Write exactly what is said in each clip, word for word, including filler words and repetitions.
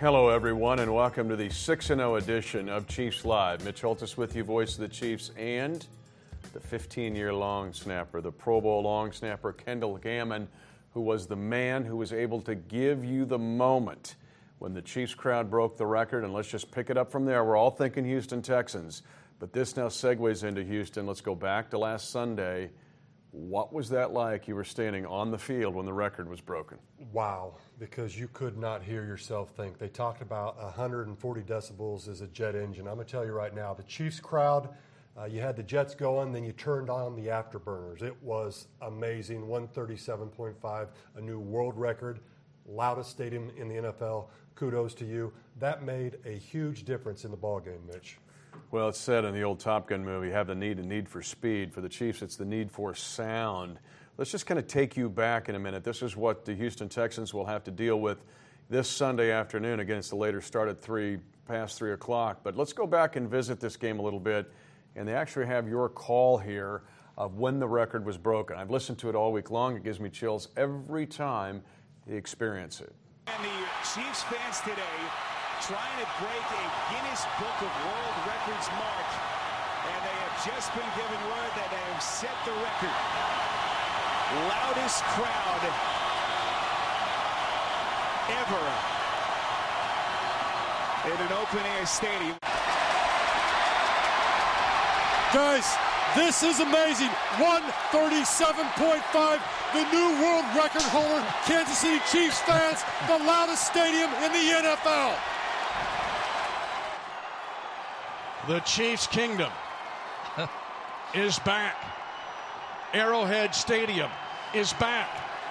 Hello, everyone, and welcome to the six and oh edition of Chiefs Live. Mitch Holthus with you, voice of the Chiefs, and the fifteen-year long snapper, the Pro Bowl long snapper, Kendall Gammon, who was the man who was able to give you the moment when the Chiefs crowd broke the record. And let's just pick it up from there. We're all thinking Houston Texans, but this now segues into Houston. Let's go back to last Sunday. What was that like? You were standing on the field when the record was broken. Wow, because you could not hear yourself think. They talked about one hundred forty decibels as a jet engine. I'm going to tell you right now, the Chiefs crowd, uh, you had the jets going, then you turned on the afterburners. It was amazing. one thirty-seven point five, a new world record, loudest stadium in the N F L. Kudos to you. That made a huge difference in the ballgame, Mitch. Well, it's said in the old Top Gun movie, have the need and need for speed. For the Chiefs, it's the need for sound. Let's just kind of take you back in a minute. This is what the Houston Texans will have to deal with this Sunday afternoon against the later start at three, past three o'clock. But let's go back and visit this game a little bit. And they actually have your call here of when the record was broken. I've listened to it all week long. It gives me chills every time they experience it. And the Chiefs fans today trying to break a Guinness Book of World Records mark, and they have just been given word that they have set the record. Loudest crowd ever in an open-air stadium. Guys, this is amazing. one thirty-seven point five, the new world record holder. Kansas City Chiefs fans, the loudest stadium in the N F L. The Chiefs' kingdom is back. Arrowhead Stadium is back.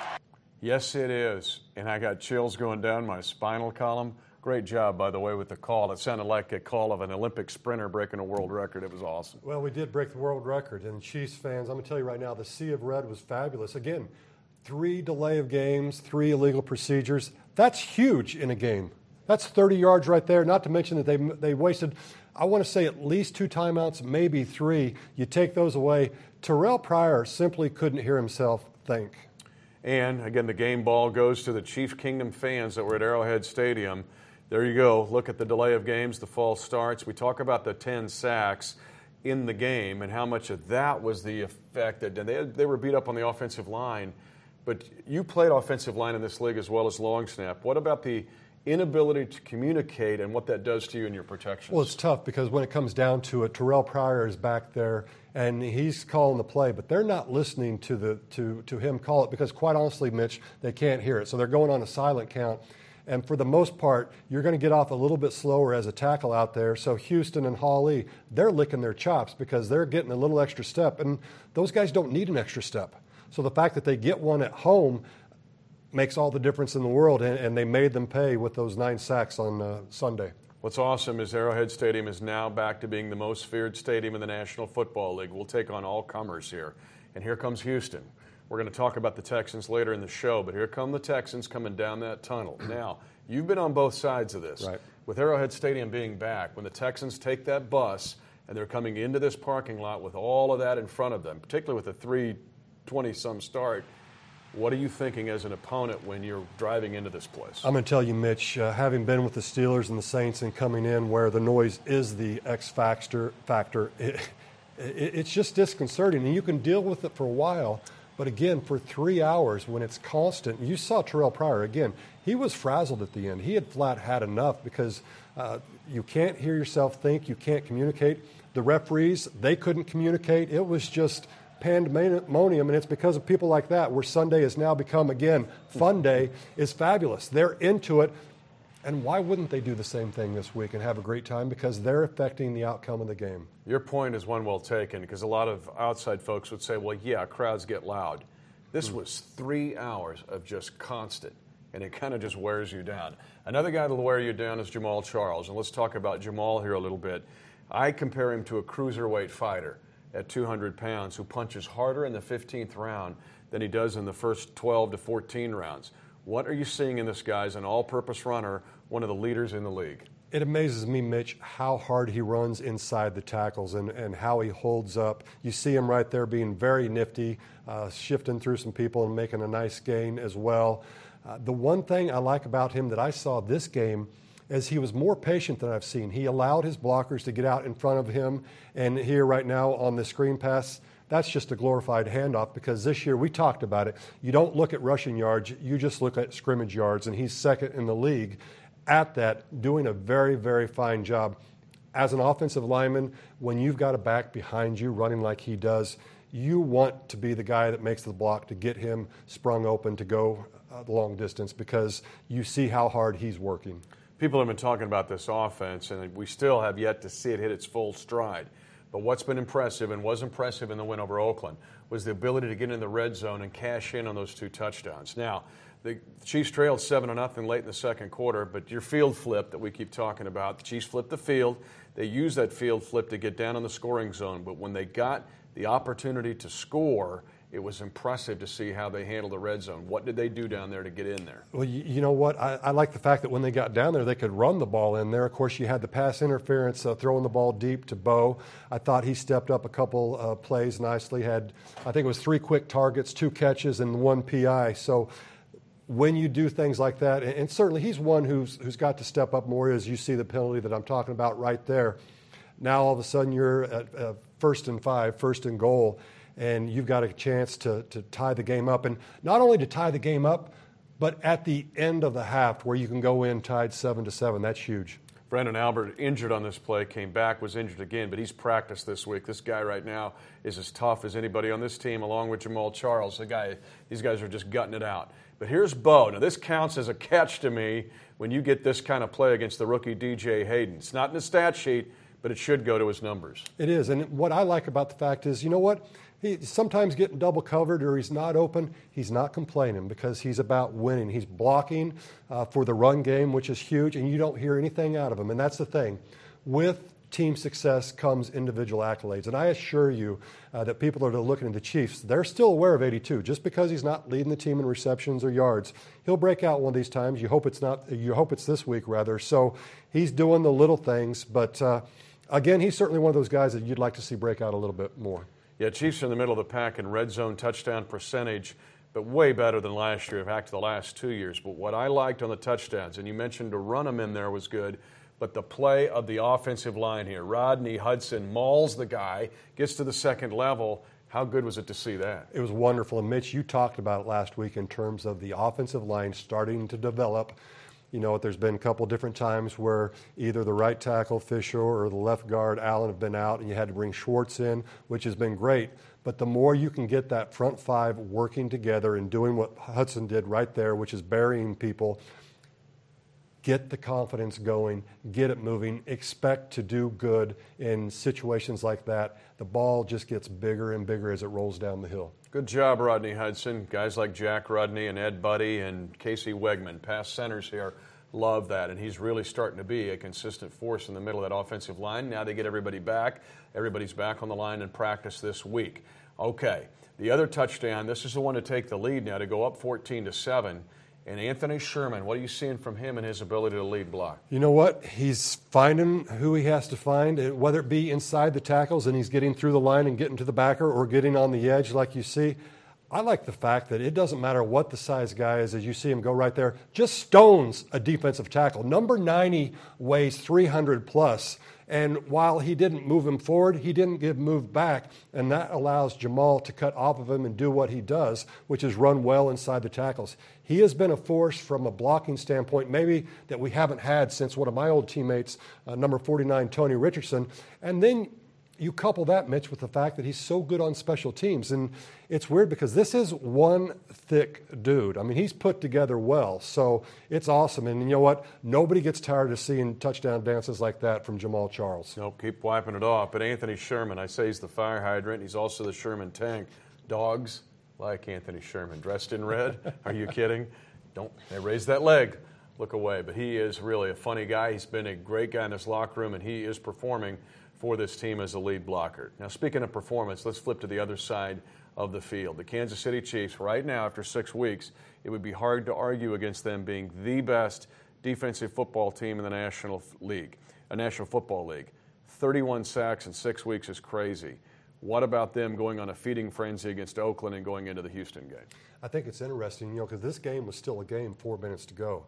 Yes, it is. And I got chills going down my spinal column. Great job, by the way, with the call. It sounded like a call of an Olympic sprinter breaking a world record. It was awesome. Well, we did break the world record. And Chiefs fans, I'm going to tell you right now, the Sea of Red was fabulous. Again, three delay of games, three illegal procedures. That's huge in a game. That's thirty yards right there, not to mention that they they wasted, I want to say, at least two timeouts, maybe three. You take those away. Terrell Pryor simply couldn't hear himself think. And, again, the game ball goes to the Chief Kingdom fans that were at Arrowhead Stadium. There you go. Look at the delay of games, the false starts. We talk about the ten sacks in the game and how much of that was the effect that they, they were beat up on the offensive line. But you played offensive line in this league as well as long snap. What about the inability to communicate and what that does to you in your protection? Well, it's tough because when it comes down to it, Terrell Pryor is back there and he's calling the play, but they're not listening to the to to him call it because, quite honestly, Mitch, they can't hear it. So they're going on a silent count. And for the most part, you're going to get off a little bit slower as a tackle out there. So Houston and Hawley, they're licking their chops because they're getting a little extra step, and those guys don't need an extra step. So the fact that they get one at home makes all the difference in the world, and, and they made them pay with those nine sacks on uh, Sunday. What's awesome is Arrowhead Stadium is now back to being the most feared stadium in the National Football League. We'll take on all comers here. And here comes Houston. We're going to talk about the Texans later in the show, but here come the Texans coming down that tunnel. Now, you've been on both sides of this. Right. With Arrowhead Stadium being back, when the Texans take that bus and they're coming into this parking lot with all of that in front of them, particularly with a three twenty-some start, what are you thinking as an opponent when you're driving into this place? I'm going to tell you, Mitch, uh, having been with the Steelers and the Saints and coming in where the noise is the X factor, factor it, it, it's just disconcerting. And you can deal with it for a while, but again, for three hours when it's constant, you saw Terrell Pryor, again, he was frazzled at the end. He had flat had enough because uh, you can't hear yourself think, you can't communicate. The referees, they couldn't communicate. It was just pandemonium, and it's because of people like that where Sunday has now become, again, fun day is fabulous. They're into it, and why wouldn't they do the same thing this week and have a great time? Because they're affecting the outcome of the game. Your point is one well taken, because a lot of outside folks would say, well, yeah, crowds get loud. This mm. was three hours of just constant, and it kind of just wears you down. Another guy that'll wear you down is Jamaal Charles, and let's talk about Jamaal here a little bit. I compare him to a cruiserweight fighter at two hundred pounds who punches harder in the fifteenth round than he does in the first twelve to fourteen rounds. What are you seeing in this guy as an all-purpose runner, one of the leaders in the league? It amazes me, Mitch, how hard he runs inside the tackles and, and how he holds up. You see him right there being very nifty, uh, shifting through some people and making a nice gain as well. Uh, the one thing I like about him that I saw this game is he was more patient than I've seen. He allowed his blockers to get out in front of him, and here right now on the screen pass, that's just a glorified handoff, because this year we talked about it. You don't look at rushing yards, you just look at scrimmage yards, and he's second in the league at that, doing a very, very fine job. As an offensive lineman, when you've got a back behind you running like he does, you want to be the guy that makes the block to get him sprung open to go uh, the long distance, because you see how hard he's working. People have been talking about this offense, and we still have yet to see it hit its full stride. But what's been impressive, and was impressive in the win over Oakland, was the ability to get in the red zone and cash in on those two touchdowns. Now, the Chiefs trailed seven to nothing late in the second quarter, but your field flip that we keep talking about, the Chiefs flipped the field. They used that field flip to get down in the scoring zone, but when they got the opportunity to score, it was impressive to see how they handled the red zone. What did they do down there to get in there? Well, you, you know what? I, I like the fact that when they got down there, they could run the ball in there. Of course, you had the pass interference, uh, throwing the ball deep to Bo. I thought he stepped up a couple uh, plays nicely. Had, I think it was three quick targets, two catches, and one P I. So when you do things like that, and certainly he's one who's who's got to step up more, as you see the penalty that I'm talking about right there. Now all of a sudden you're at uh, first and five, first and goal, and you've got a chance to to tie the game up. And not only to tie the game up, but at the end of the half where you can go in tied seven to seven. That's huge. Brandon Albert, injured on this play, came back, was injured again, but he's practiced this week. This guy right now is as tough as anybody on this team, along with Jamal Charles. The guy, these guys are just gutting it out. But here's Bo. Now, this counts as a catch to me when you get this kind of play against the rookie D J Hayden. It's not in the stat sheet, but it should go to his numbers. It is, and what I like about the fact is, you know what? He's sometimes getting double covered or he's not open. He's not complaining, because he's about winning. He's blocking uh, for the run game, which is huge, and you don't hear anything out of him. And that's the thing. With team success comes individual accolades. And I assure you uh, that people that are looking at the Chiefs, they're still aware of eighty-two. Just because he's not leading the team in receptions or yards, he'll break out one of these times. You hope it's not. You hope it's this week, rather. So he's doing the little things. But, uh, again, he's certainly one of those guys that you'd like to see break out a little bit more. Yeah, Chiefs are in the middle of the pack in red zone touchdown percentage, but way better than last year, in fact, the last two years. But what I liked on the touchdowns, and you mentioned to run them in there was good, but the play of the offensive line here. Rodney Hudson mauls the guy, gets to the second level. How good was it to see that? It was wonderful. And, Mitch, you talked about it last week in terms of the offensive line starting to develop. You know, there's been a couple different times where either the right tackle, Fisher, or the left guard, Allen, have been out, and you had to bring Schwartz in, which has been great. But the more you can get that front five working together and doing what Hudson did right there, which is burying people, get the confidence going, get it moving, expect to do good in situations like that. The ball just gets bigger and bigger as it rolls down the hill. Good job, Rodney Hudson. Guys like Jack Rudney and Ed Buddy and Casey Wegman, past centers here, love that. And he's really starting to be a consistent force in the middle of that offensive line. Now they get everybody back. Everybody's back on the line in practice this week. Okay, the other touchdown, this is the one to take the lead now, to go up fourteen to seven. And Anthony Sherman, what are you seeing from him and his ability to lead block? You know what? He's finding who he has to find, whether it be inside the tackles and he's getting through the line and getting to the backer, or getting on the edge like you see. I like the fact that it doesn't matter what the size guy is, as you see him go right there, just stones a defensive tackle. Number ninety weighs three hundred plus. And while he didn't move him forward, he didn't get moved back, and that allows Jamal to cut off of him and do what he does, which is run well inside the tackles. He has been a force from a blocking standpoint, maybe that we haven't had since one of my old teammates, uh, number forty-nine, Tony Richardson. And then you couple that, Mitch, with the fact that he's so good on special teams. And it's weird because this is one thick dude. I mean, he's put together well. So it's awesome. And you know what? Nobody gets tired of seeing touchdown dances like that from Jamal Charles. Nope, keep wiping it off. But Anthony Sherman, I say he's the fire hydrant. He's also the Sherman tank. Dogs like Anthony Sherman. Dressed in red? Are you kidding? Don't they raise that leg. Look away. But he is really a funny guy. He's been a great guy in his locker room, and he is performing for this team as a lead blocker. Now, speaking of performance, let's flip to the other side of the field. The Kansas City Chiefs, right now, after six weeks, it would be hard to argue against them being the best defensive football team in the National League, a National Football League. thirty-one sacks in six weeks is crazy. What about them going on a feeding frenzy against Oakland and going into the Houston game? I think it's interesting, you know, because this game was still a game four minutes to go.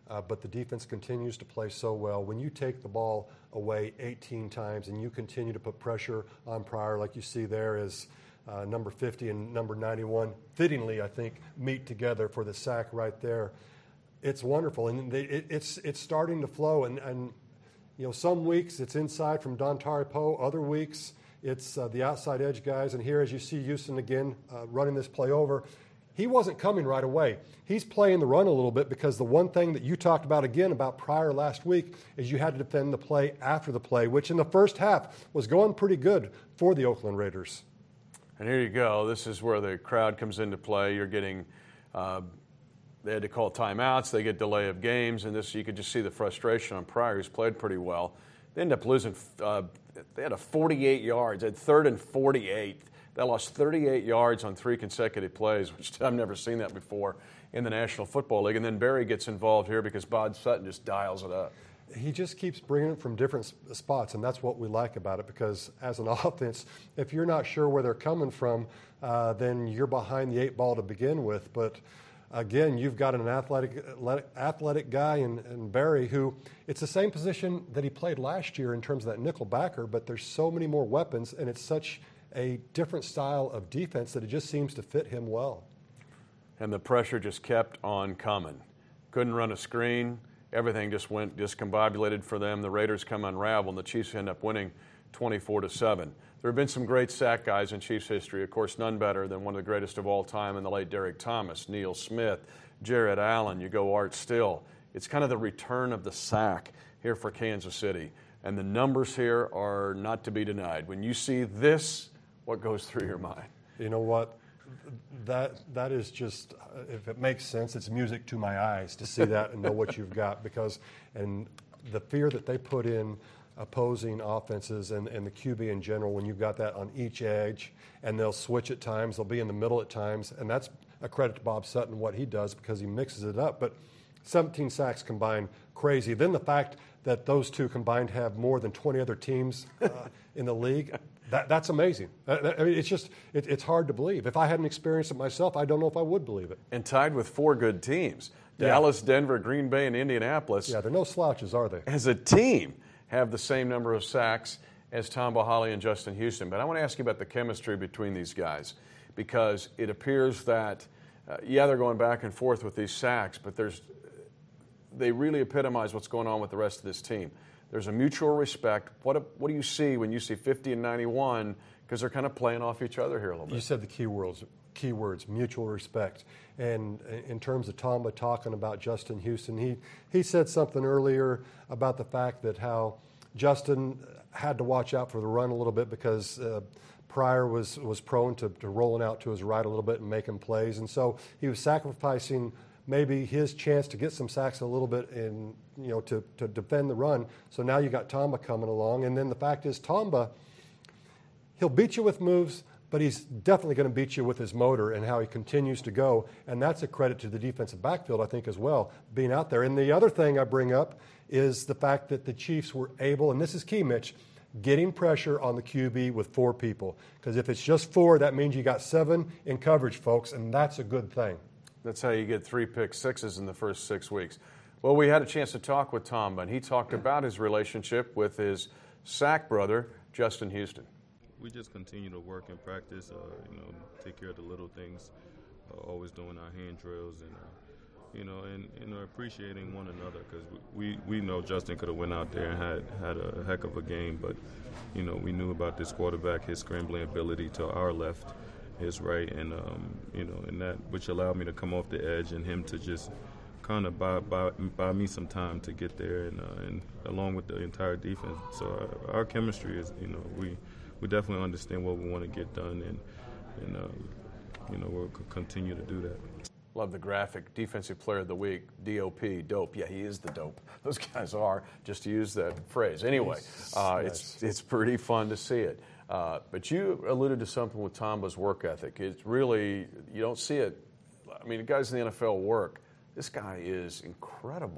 uh, but the defense continues to play so well. When you take the ball away eighteen times and you continue to put pressure on Pryor, like you see there is uh, number fifty and number ninety-one, fittingly, I think, meet together for the sack right there. It's wonderful, and they, it, it's it's starting to flow. And, and you know, some weeks it's inside from Dontari Poe, other weeks it's uh, the outside edge guys. And here, as you see Houston again uh, running this play over, he wasn't coming right away. He's playing the run a little bit because the one thing that you talked about again about Pryor last week is you had to defend the play after the play, which in the first half was going pretty good for the Oakland Raiders. And here you go. This is where the crowd comes into play. You're getting uh, they had to call timeouts. They get delay of games, and this you could just see the frustration on Pryor, who's played pretty well. They ended up losing. Uh, they had a forty-eight yards at third and forty-eight. They lost thirty-eight yards on three consecutive plays, which I've never seen that before in the National Football League. And then Barry gets involved here because Bob Sutton just dials it up. He just keeps bringing it from different spots, and that's what we like about it, because as an offense, if you're not sure where they're coming from, uh, then you're behind the eight ball to begin with. But again, you've got an athletic athletic guy in, in Barry who, it's the same position that he played last year in terms of that nickel backer, but there's so many more weapons, and it's such a different style of defense that it just seems to fit him well. And the pressure just kept on coming. Couldn't run a screen. Everything just went discombobulated for them. The Raiders come unraveled, and the Chiefs end up winning twenty-four to seven. There have been some great sack guys in Chiefs history. Of course, none better than one of the greatest of all time in the late Derek Thomas, Neil Smith, Jared Allen. You go Art Still. It's kind of the return of the sack here for Kansas City. And the numbers here are not to be denied. When you see this, what goes through your mind? You know what? That that is just, if it makes sense, it's music to my eyes to see that and know what you've got, because and the fear that they put in opposing offenses and, and the Q B in general, when you've got that on each edge, and they'll switch at times, they'll be in the middle at times, and that's a credit to Bob Sutton, what he does, because he mixes it up. But seventeen sacks combined, crazy. Then the fact that those two combined have more than twenty other teams uh, in the league, that, that's amazing. I mean, it's just, it, it's hard to believe. If I hadn't experienced it myself, I don't know if I would believe it. And tied with four good teams, Yeah. Dallas, Denver, Green Bay, and Indianapolis. Yeah, they're no slouches, are they? As a team, have the same number of sacks as Tamba Hali and Justin Houston. But I want to ask you about the chemistry between these guys, because it appears that, uh, yeah, they're going back and forth with these sacks, but there's they really epitomize what's going on with the rest of this team. There's a mutual respect. What what do you see when you see fifty and ninety-one? Because they're kind of playing off each other here a little bit. You said the key words, key words, mutual respect. And in terms of Tamba talking about Justin Houston, he, he said something earlier about the fact that how Justin had to watch out for the run a little bit because uh, Pryor was, was prone to, to rolling out to his right a little bit and making plays. And so he was sacrificing maybe his chance to get some sacks a little bit in, you know, to, to defend the run. So now you got Tamba coming along. And then the fact is Tamba, he'll beat you with moves, but he's definitely going to beat you with his motor and how he continues to go. And that's a credit to the defensive backfield, I think, as well, being out there. And the other thing I bring up is the fact that the Chiefs were able, and this is key, Mitch, getting pressure on the Q B with four people. Because if it's just four, that means you got seven in coverage, folks, and that's a good thing. That's how you get three pick sixes in the first six weeks. Well, we had a chance to talk with Tamba, and he talked about his relationship with his sack brother, Justin Houston. We just continue to work and practice, uh, you know, take care of the little things, uh, always doing our hand drills and, uh, you know, and, you know, appreciating one another, because we, we know Justin could have went out there and had, had a heck of a game, but, you know, we knew about this quarterback, his scrambling ability to our left, his right, and, um, you know, and that, which allowed me to come off the edge and him to just kind of buy, buy, buy me some time to get there, and, uh, and along with the entire defense. So our, our chemistry is, you know, we – we definitely understand what we want to get done, and, and um, you know, we'll continue to do that. Love the graphic. Defensive Player of the Week, D O P, dope. Yeah, he is the dope. Those guys are, just to use that phrase. Anyway, uh, nice. it's it's pretty fun to see it. Uh, but you alluded to something with Tamba's work ethic. It's really, you don't see it. I mean, the guys in the N F L work. This guy is incredible.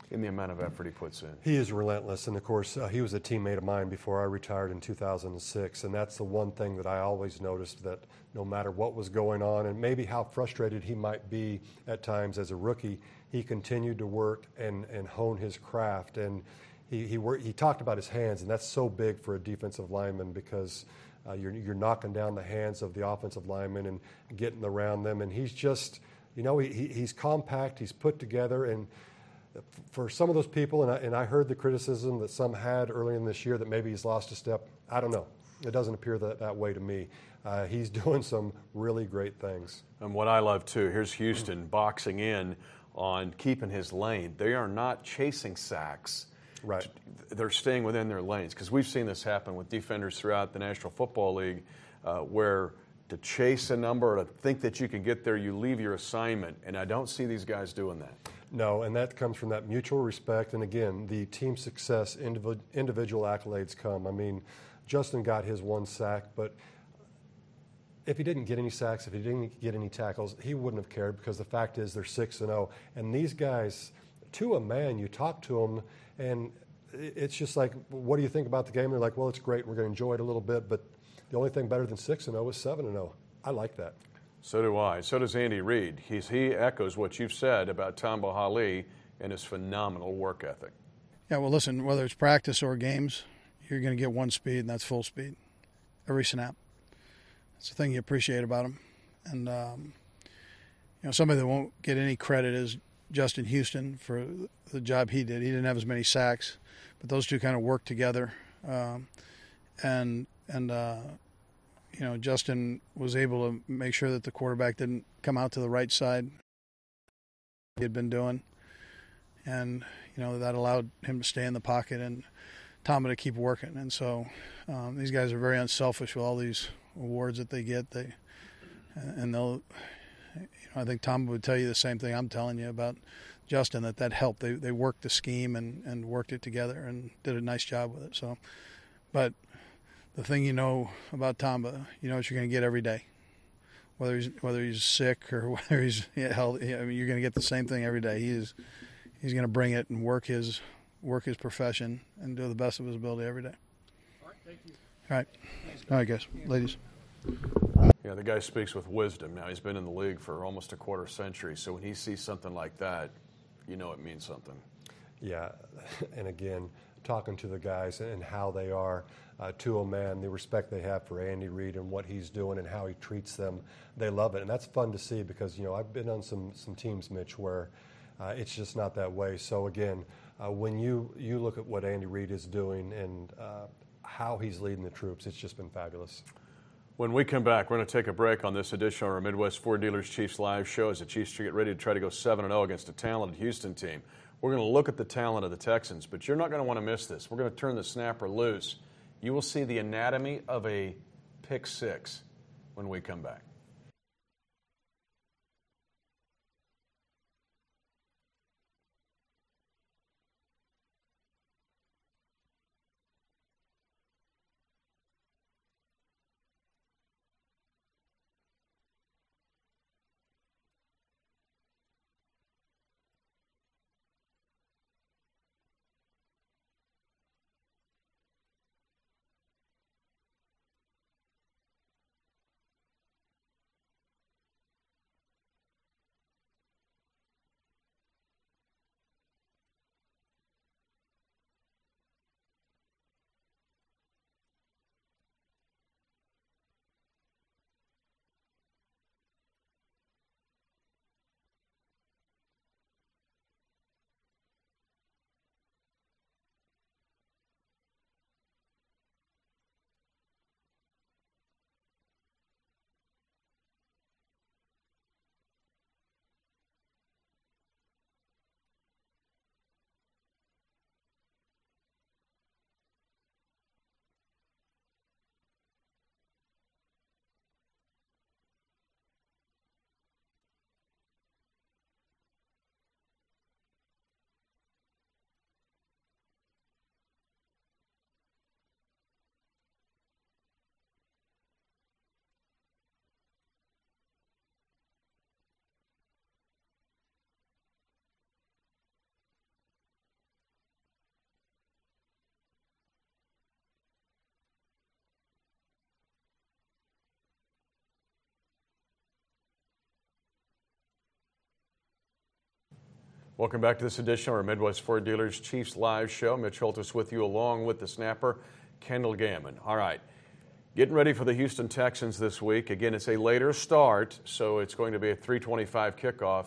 in the amount of effort he puts in. He is relentless, and of course, uh, he was a teammate of mine before I retired in two thousand six, and that's the one thing that I always noticed, that no matter what was going on, and maybe how frustrated he might be at times as a rookie, he continued to work and, and hone his craft, and he he, worked, he talked about his hands, and that's so big for a defensive lineman, because uh, you're, you're knocking down the hands of the offensive lineman and getting around them, and he's just, you know, he, he's compact, he's put together, and for some of those people, and I, and I heard the criticism that some had early in this year that maybe he's lost a step. I don't know. It doesn't appear that, that way to me. Uh, he's doing some really great things. And what I love, too, here's Houston boxing in on keeping his lane. They are not chasing sacks. Right. They're staying within their lanes, because we've seen this happen with defenders throughout the National Football League, uh, where to chase a number or to think that you can get there, you leave your assignment, and I don't see these guys doing that. No, and that comes from that mutual respect. And again, the team success, indiv- individual accolades come. I mean, Justin got his one sack, but if he didn't get any sacks, if he didn't get any tackles, he wouldn't have cared, because the fact is they're six and oh. And these guys, to a man, you talk to them, and it's just like, what do you think about the game? They're like, well, it's great. We're going to enjoy it a little bit, but the only thing better than six and oh is seven and oh. I like that. So do I. So does Andy Reid. He's, he echoes what you've said about Tamba Hali and his phenomenal work ethic. Yeah, well, listen, whether it's practice or games, you're going to get one speed, and that's full speed, every snap. It's the thing you appreciate about him. And, um, you know, somebody that won't get any credit is Justin Houston for the job he did. He didn't have as many sacks, but those two kind of worked together. Um, and, and, uh, you know, Justin was able to make sure that the quarterback didn't come out to the right side he had been doing. And, you know, that allowed him to stay in the pocket and Tamba to keep working. And so um, these guys are very unselfish with all these awards that they get. They And they'll, you know, I think Tamba would tell you the same thing I'm telling you about Justin, that that helped. They they worked the scheme and, and worked it together and did a nice job with it. So, but the thing you know about Tamba, you know what you're going to get every day. Whether he's whether he's sick or whether he's healthy, I mean, you're going to get the same thing every day. He is he's going to bring it and work his work his profession and do the best of his ability every day. All right, thank you. All right, all right, guys, ladies. Yeah, the guy speaks with wisdom. Now, he's been in the league for almost a quarter century, so when he sees something like that, you know it means something. Yeah, and again, talking to the guys and how they are, uh, to a man, the respect they have for Andy Reid and what he's doing and how he treats them, they love it. And that's fun to see, because, you know, I've been on some, some teams, Mitch, where uh, it's just not that way. So, again, uh, when you, you look at what Andy Reid is doing and uh, how he's leading the troops, it's just been fabulous. When we come back, we're going to take a break on this edition of our Midwest Ford Dealers Chiefs Live show as the Chiefs get ready to try to go seven and oh against a talented Houston team. We're going to look at the talent of the Texans, but you're not going to want to miss this. We're going to turn the snapper loose. You will see the anatomy of a pick six when we come back. Welcome back to this edition of our Midwest Ford Dealers Chiefs Live Show. Mitch Holthus with you along with the snapper, Kendall Gammon. All right, getting ready for the Houston Texans this week. Again, it's a later start, so it's going to be a three twenty-five kickoff.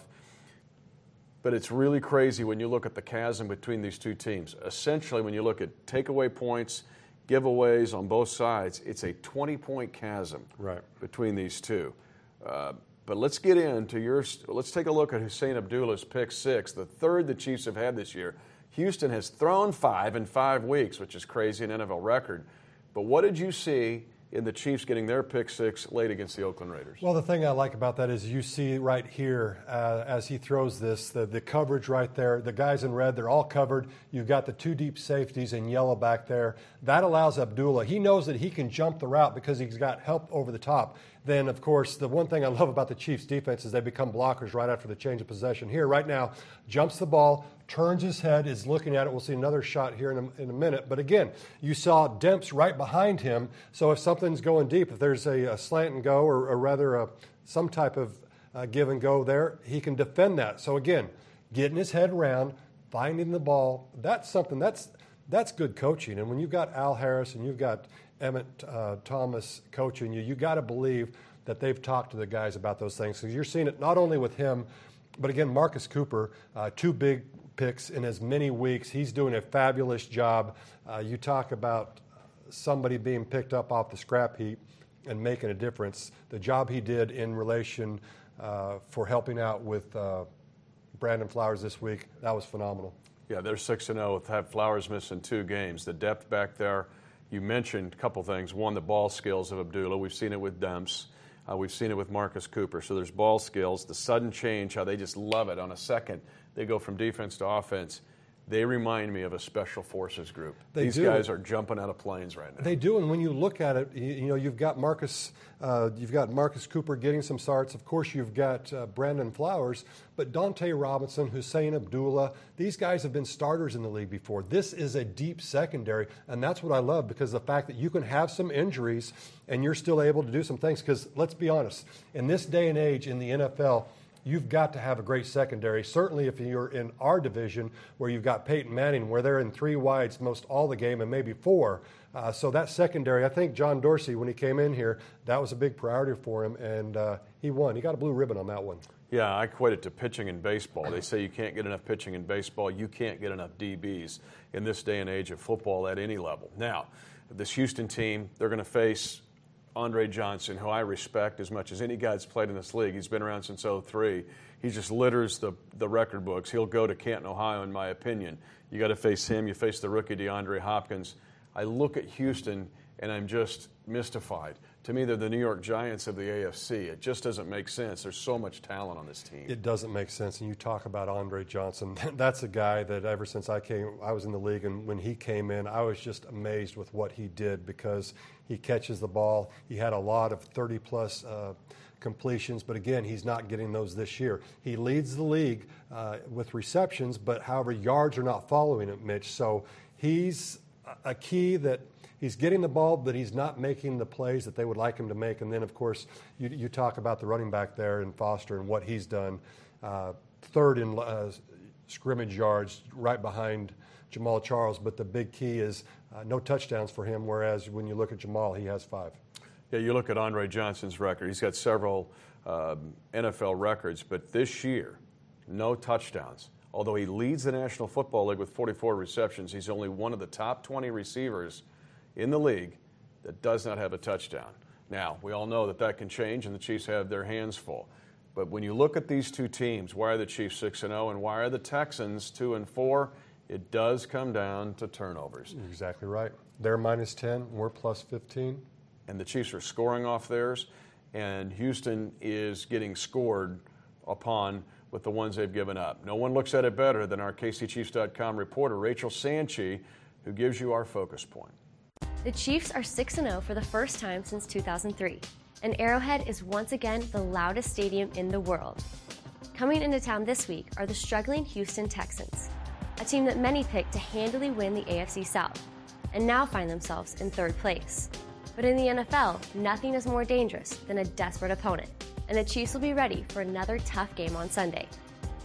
But it's really crazy when you look at the chasm between these two teams. Essentially, when you look at takeaway points, giveaways on both sides, it's a twenty-point chasm right. between these two. Uh, But let's get into your – let's take a look at Hussein Abdullah's pick six, the third the Chiefs have had this year. Houston has thrown five in five weeks, which is crazy, an N F L record. But what did you see in the Chiefs getting their pick six late against the Oakland Raiders? Well, the thing I like about that is you see right here uh, as he throws this, the, the coverage right there. The guys in red, they're all covered. You've got the two deep safeties in yellow back there. That allows Abdullah. He knows that he can jump the route because he's got help over the top. Then, of course, the one thing I love about the Chiefs' defense is they become blockers right after the change of possession. Here, right now, jumps the ball, turns his head, is looking at it. We'll see another shot here in a, in a minute. But again, you saw Demps right behind him. So if something's going deep, if there's a, a slant and go, or, or rather a, some type of uh, give and go there, he can defend that. So again, getting his head around, finding the ball, that's something that's that's good coaching. And when you've got Al Harris and you've got Emmett uh, Thomas coaching you, you got to believe that they've talked to the guys about those things. So you're seeing it not only with him, but again, Marcus Cooper, uh, two big picks in as many weeks. He's doing a fabulous job. Uh, you talk about somebody being picked up off the scrap heap and making a difference. The job he did in relation uh, for helping out with uh, Brandon Flowers this week, that was phenomenal. Yeah, they're six and oh with have Flowers missing two games. The depth back there, you mentioned a couple things. One, the ball skills of Abdullah. We've seen it with Demps. Uh, we've seen it with Marcus Cooper. So there's ball skills. The sudden change, how they just love it. On a second, they go from defense to offense. They remind me of a special forces group. They These do. guys are jumping out of planes right now. They do, and when you look at it, you, you know you've got Marcus, uh, you've got Marcus Cooper getting some starts. Of course, you've got uh, Brandon Flowers, but Dante Robinson, Hussein Abdullah, these guys have been starters in the league before. This is a deep secondary, and that's what I love because the fact that you can have some injuries and you're still able to do some things. Because let's be honest, in this day and age in the N F L, you've got to have a great secondary. Certainly if you're in our division where you've got Peyton Manning, where they're in three wides most all the game and maybe four. Uh, so that secondary, I think John Dorsey, when he came in here, that was a big priority for him, and uh, he won. He got a blue ribbon on that one. Yeah, I equate it to pitching in baseball. They say you can't get enough pitching in baseball. You can't get enough D Bs in this day and age of football at any level. Now, this Houston team, they're going to face Andre Johnson, who I respect as much as any guy that's played in this league. He's been around since oh three. He just litters the, the record books. He'll go to Canton, Ohio, in my opinion. You got to face him. You face the rookie DeAndre Hopkins. I look at Houston, and I'm just mystified. To me, they're the New York Giants of the A F C. It just doesn't make sense. There's so much talent on this team. It doesn't make sense. And you talk about Andre Johnson. That's a guy that ever since I came, I was in the league, and when he came in, I was just amazed with what he did because he catches the ball. He had a lot of thirty-plus uh, completions, but again, he's not getting those this year. He leads the league uh, with receptions, but however, yards are not following it, Mitch. So he's a key that he's getting the ball, but he's not making the plays that they would like him to make. And then, of course, you, you talk about the running back there in Foster and what he's done. Uh, third in uh, scrimmage yards, right behind Jamal Charles. But the big key is uh, no touchdowns for him, whereas when you look at Jamal, he has five. Yeah, you look at Andre Johnson's record. He's got several um, N F L records, but this year, no touchdowns. Although he leads the National Football League with forty-four receptions, he's only one of the top twenty receivers in the league that does not have a touchdown. Now, we all know that that can change, and the Chiefs have their hands full. But when you look at these two teams, why are the Chiefs six and oh and why are the Texans two and four? It does come down to turnovers. You're exactly right. They're minus ten, we're plus fifteen. And the Chiefs are scoring off theirs, and Houston is getting scored upon with the ones they've given up. No one looks at it better than our K C Chiefs dot com reporter, Rachel Sanchi, who gives you our focus point. The Chiefs are six and oh for the first time since two thousand three, and Arrowhead is once again the loudest stadium in the world. Coming into town this week are the struggling Houston Texans, a team that many picked to handily win the A F C South, and now find themselves in third place. But in the N F L, nothing is more dangerous than a desperate opponent, and the Chiefs will be ready for another tough game on Sunday.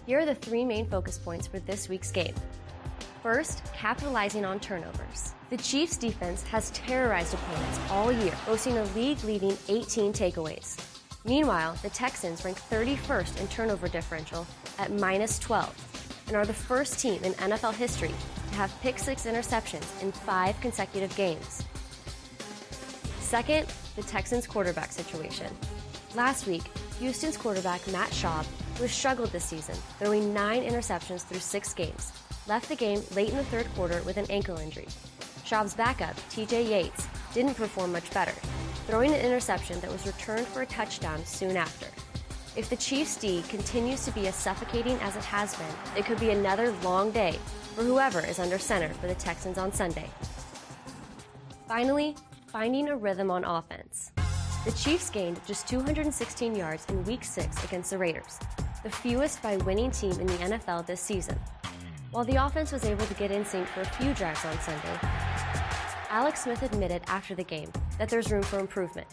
Here are the three main focus points for this week's game. First, capitalizing on turnovers. The Chiefs' defense has terrorized opponents all year, boasting a league-leading eighteen takeaways. Meanwhile, the Texans rank thirty-first in turnover differential at minus twelve and are the first team in N F L history to have pick-six interceptions in five consecutive games. Second, the Texans' quarterback situation. Last week, Houston's quarterback Matt Schaub, who has struggled this season, throwing nine interceptions through six games, left the game late in the third quarter with an ankle injury. Schaub's backup, T J Yates, didn't perform much better, throwing an interception that was returned for a touchdown soon after. If the Chiefs' D continues to be as suffocating as it has been, it could be another long day for whoever is under center for the Texans on Sunday. Finally, finding a rhythm on offense. The Chiefs gained just two hundred sixteen yards in Week six against the Raiders, the fewest by a winning team in the N F L this season. While the offense was able to get in sync for a few drives on Sunday, Alex Smith admitted after the game that there's room for improvement.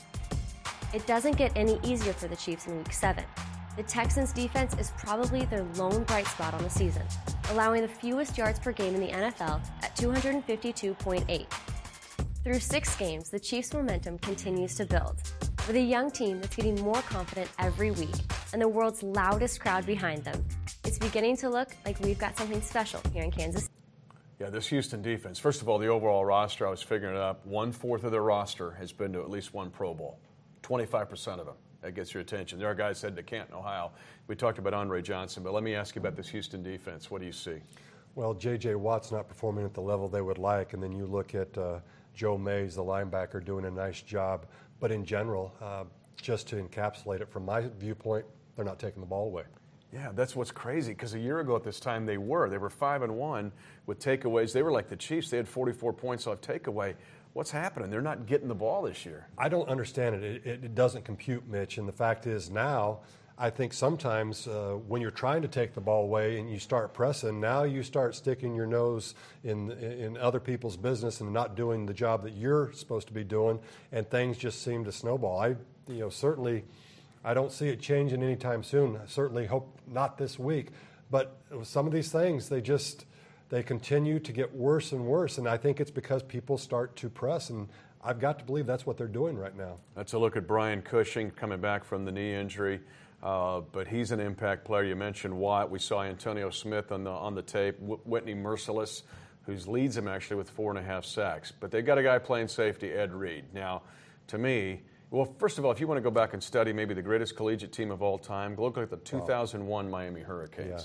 It doesn't get any easier for the Chiefs in Week seven. The Texans' defense is probably their lone bright spot on the season, allowing the fewest yards per game in the N F L at two hundred fifty-two point eight. Through six games, the Chiefs' momentum continues to build, with a young team that's getting more confident every week and the world's loudest crowd behind them. It's beginning to look like we've got something special here in Kansas. Yeah, this Houston defense, first of all, the overall roster, I was figuring it up, one-fourth of their roster has been to at least one Pro Bowl, twenty-five percent of them. That gets your attention. There are guys headed to Canton, Ohio. We talked about Andre Johnson, but let me ask you about this Houston defense. What do you see? Well, J J. Watt's not performing at the level they would like, and then you look at uh, Joe Mays, the linebacker, doing a nice job. But in general, uh, just to encapsulate it from my viewpoint, they're not taking the ball away. Yeah, that's what's crazy, because a year ago at this time they were. They were five and one with takeaways. They were like the Chiefs. They had forty-four points off takeaway. What's happening? They're not getting the ball this year. I don't understand it. It, it, it doesn't compute, Mitch. And the fact is now, I think sometimes uh, when you're trying to take the ball away and you start pressing, now you start sticking your nose in in other people's business and not doing the job that you're supposed to be doing, and things just seem to snowball. I, you know, certainly I don't see it changing anytime soon. I certainly hope not this week. But some of these things, they just they continue to get worse and worse, and I think it's because people start to press, and I've got to believe that's what they're doing right now. Let's look at Brian Cushing coming back from the knee injury. Uh, but he's an impact player. You mentioned Watt. We saw Antonio Smith on the on the tape. W- Whitney Merciless, who leads him actually with four and a half sacks. But they've got a guy playing safety, Ed Reed. Now, to me, well, first of all, if you want to go back and study maybe the greatest collegiate team of all time, look at the two thousand one Miami Hurricanes. Yeah.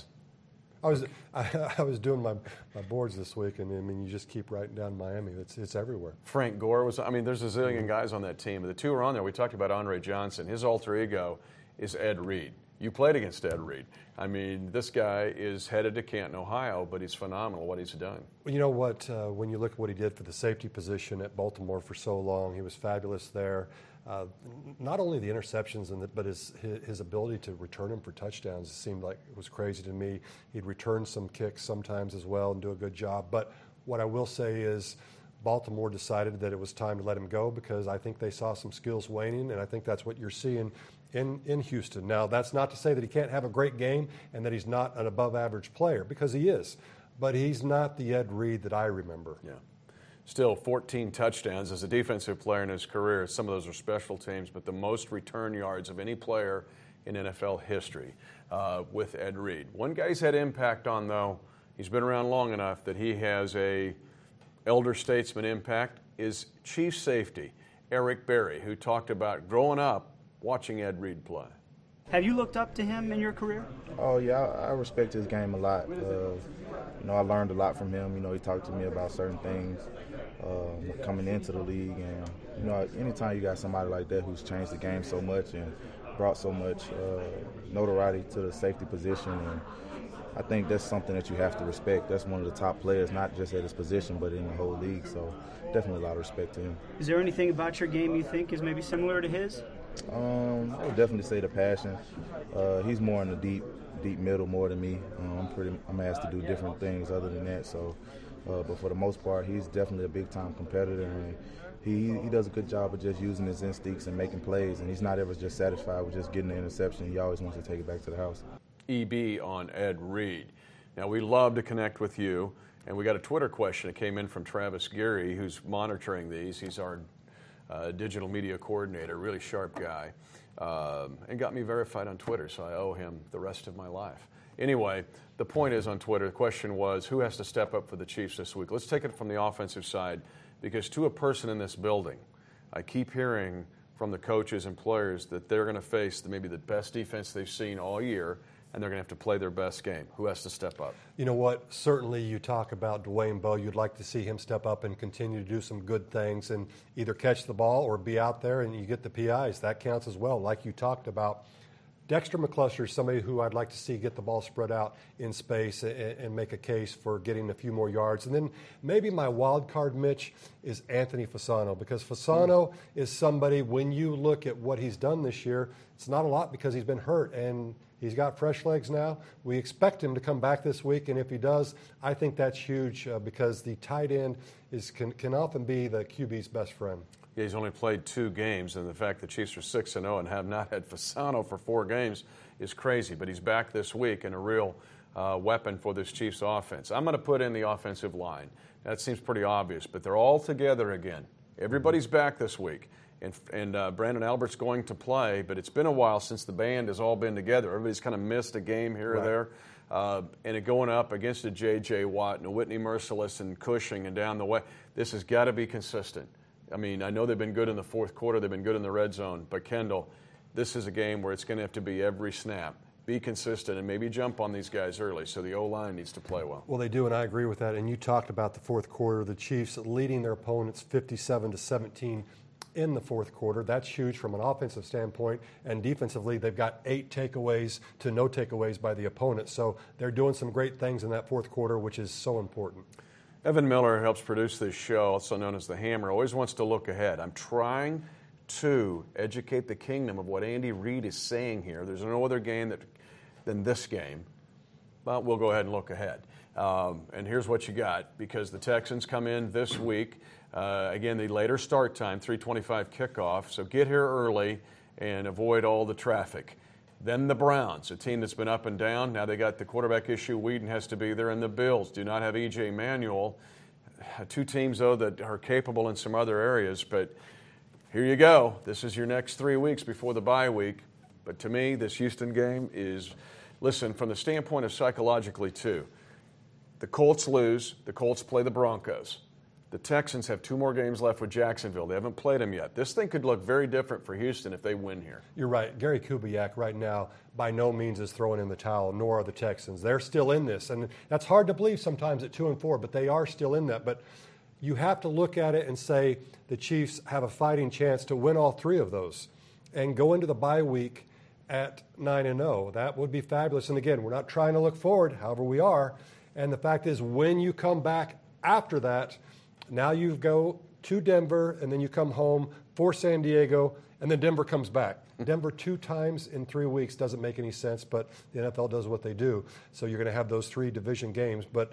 I was I, I was doing my, my boards this week, and I mean, you just keep writing down Miami. It's it's everywhere. Frank Gore was. I mean, there's a zillion guys on that team. The two are on there. We talked about Andre Johnson. His alter ego is Ed Reed. You played against Ed Reed. I mean, this guy is headed to Canton, Ohio, but he's phenomenal what he's done. Well, you know what? Uh, when you look at what he did for the safety position at Baltimore for so long, he was fabulous there. Uh, not only the interceptions, and the, but his, his his ability to return them for touchdowns seemed like it was crazy to me. He'd return some kicks sometimes as well and do a good job. But what I will say is Baltimore decided that it was time to let him go because I think they saw some skills waning, and I think that's what you're seeing in, in Houston. Now, that's not to say that he can't have a great game and that he's not an above-average player, because he is. But he's not the Ed Reed that I remember. Yeah. Still, fourteen touchdowns as a defensive player in his career. Some of those are special teams, but the most return yards of any player in N F L history uh, with Ed Reed. One guy he's had impact on, though, he's been around long enough that he has a elder statesman impact, is chief safety Eric Berry, who talked about growing up watching Ed Reed play. Have you looked up to him in your career? Oh, yeah, I, I respect his game a lot. Uh, you know, I learned a lot from him. You know, he talked to me about certain things um, coming into the league. And, you know, anytime you got somebody like that who's changed the game so much and brought so much uh, notoriety to the safety position, and I think that's something that you have to respect. That's one of the top players, not just at his position, but in the whole league. So definitely a lot of respect to him. Is there anything about your game you think is maybe similar to his? Um, I would definitely say the passion. Uh, he's more in the deep, deep middle more than me. Um, I'm pretty. I'm asked to do different things other than that. So, uh, but for the most part, he's definitely a big time competitor, and he he does a good job of just using his instincts and making plays. And he's not ever just satisfied with just getting the interception. He always wants to take it back to the house. E B on Ed Reed. Now, we love to connect with you, and we got a Twitter question that came in from Travis Geary, who's monitoring these. He's our uh, digital media coordinator, really sharp guy, um, and got me verified on Twitter, so I owe him the rest of my life. Anyway, the point is on Twitter, the question was, who has to step up for the Chiefs this week? Let's take it from the offensive side, because to a person in this building, I keep hearing from the coaches and players that they're going to face the, maybe the best defense they've seen all year, and they're going to have to play their best game. Who has to step up? You know what? Certainly you talk about Dwayne Bowe. You'd like to see him step up and continue to do some good things and either catch the ball or be out there and you get the P Is. That counts as well, like you talked about. Dexter McCluster is somebody who I'd like to see get the ball spread out in space and, and make a case for getting a few more yards. And then maybe my wild card, Mitch, is Anthony Fasano, because Fasano mm. is somebody, when you look at what he's done this year, it's not a lot because he's been hurt, and he's got fresh legs now. We expect him to come back this week, and if he does, I think that's huge uh, because the tight end is can, can often be the Q B's best friend. Yeah, he's only played two games, and the fact the Chiefs are six and oh and have not had Fasano for four games is crazy. But he's back this week and a real uh, weapon for this Chiefs offense. I'm going to put in the offensive line. That seems pretty obvious, but they're all together again. Everybody's back this week, and, and uh, Brandon Albert's going to play, but it's been a while since the band has all been together. Everybody's kind of missed a game here right. or there. Uh, and it going up against a J J. Watt and a Whitney Merciless and Cushing and down the way. This has got to be consistent. I mean, I know they've been good in the fourth quarter. They've been good in the red zone. But, Kendall, this is a game where it's going to have to be every snap. Be consistent and maybe jump on these guys early. So the O-line needs to play well. Well, they do, and I agree with that. And you talked about the fourth quarter. The Chiefs leading their opponents fifty-seven to seventeen in the fourth quarter. That's huge from an offensive standpoint. And defensively, they've got eight takeaways to no takeaways by the opponent. So they're doing some great things in that fourth quarter, which is so important. Evan Miller helps produce this show, also known as The Hammer, always wants to look ahead. I'm trying to educate the kingdom of what Andy Reid is saying here. There's no other game that, than this game, but we'll go ahead and look ahead. Um, and here's what you got, because the Texans come in this week. Uh, again, the later start time, three twenty-five kickoff, so get here early and avoid all the traffic. Then the Browns, a team that's been up and down. Now they got the quarterback issue. Whedon has to be there. And the Bills do not have E J Manuel. Two teams, though, that are capable in some other areas. But here you go. This is your next three weeks before the bye week. But to me, this Houston game is, listen, from the standpoint of psychologically, too, the Colts lose. The Colts play the Broncos. The Texans have two more games left with Jacksonville. They haven't played them yet. This thing could look very different for Houston if they win here. You're right. Gary Kubiak right now by no means is throwing in the towel, nor are the Texans. They're still in this. And that's hard to believe sometimes at two and four, but they are still in that. But you have to look at it and say the Chiefs have a fighting chance to win all three of those and go into the bye week at nine and oh. That would be fabulous. And again, we're not trying to look forward, however we are. And the fact is, when you come back after that, now you go to Denver, and then you come home for San Diego, and then Denver comes back. Denver two times in three weeks doesn't make any sense, but the N F L does what they do. So you're going to have those three division games. But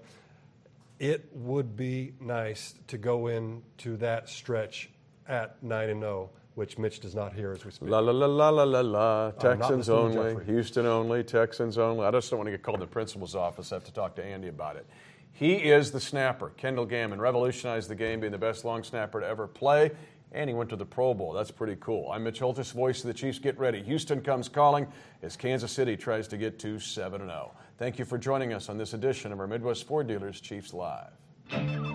it would be nice to go into that stretch at nine and oh, which Mitch does not hear as we speak. La, la, la, la, la, la, la. Texans only, Houston only, Texans only. I just don't want to get called in the principal's office. I have to talk to Andy about it. He is the snapper. Kendall Gammon revolutionized the game, being the best long snapper to ever play, and he went to the Pro Bowl. That's pretty cool. I'm Mitch Holthus, voice of the Chiefs. Get ready. Houston comes calling as Kansas City tries to get to seven and oh. Thank you for joining us on this edition of our Midwest Ford Dealers Chiefs Live.